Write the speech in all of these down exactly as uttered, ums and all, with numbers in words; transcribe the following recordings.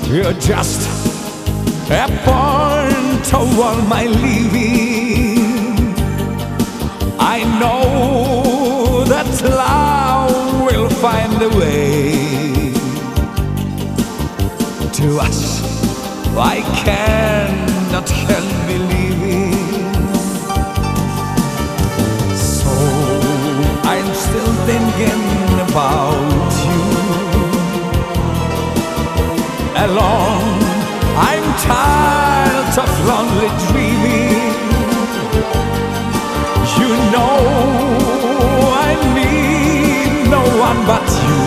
You're just a point of all my living. I know that love will find a way to us. I cannot help believing. So I'm still thinking about you. Alone, I'm tired of lonely dreaming. You know I need no one but you.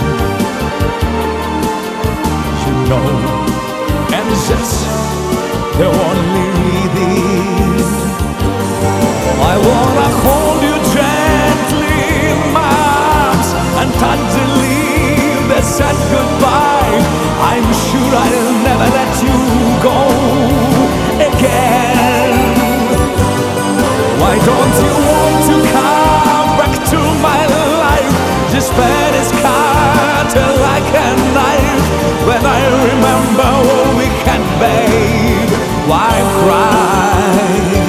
You know, and that's the only reason. I wanna hold you gently in my arms and tenderly they said goodbye. I'm sure I'll never let you go again. Why don't you want to come back to my life? This bed is cut like a knife. When I remember all we can, babe, why cry?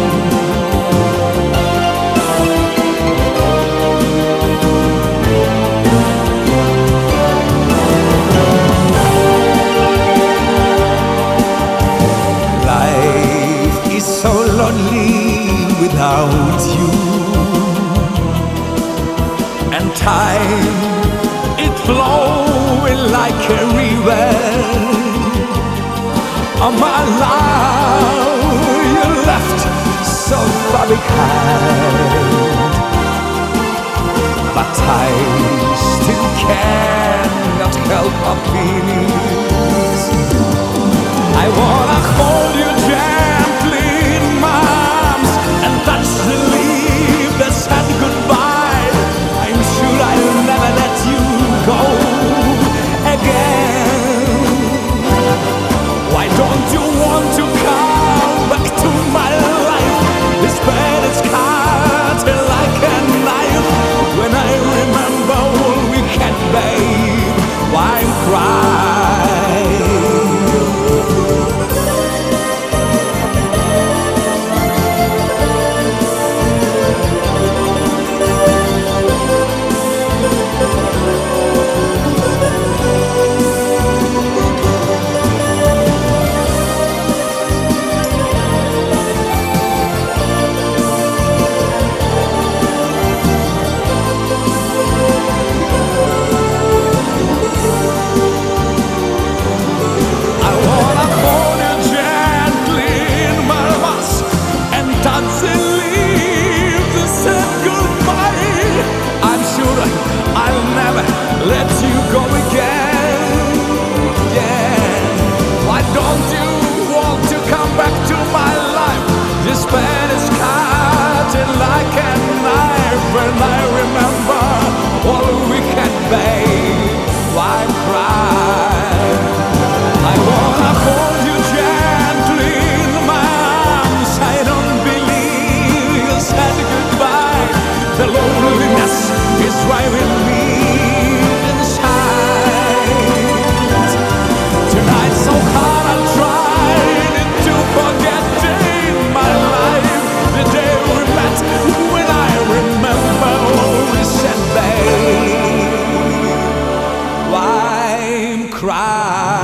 Without you, and time it flowing like a river. Oh my love, you left so far behind, but I still cannot help my feelings. I wanna hold you gently in my arms and touch the leaf that said goodbye. I'm sure I'll never let you go again. Why don't you want to come back to my life? This bed is cut like a knife. When I remember all we can, babe, why cry? Let you go again, yeah. Why don't you want to come back to my life? This bed is cut like a knife. When I remember all we can, babe, why cry? I wanna hold you gently in my arms. I don't believe you said goodbye. The loneliness is driving me. Cry.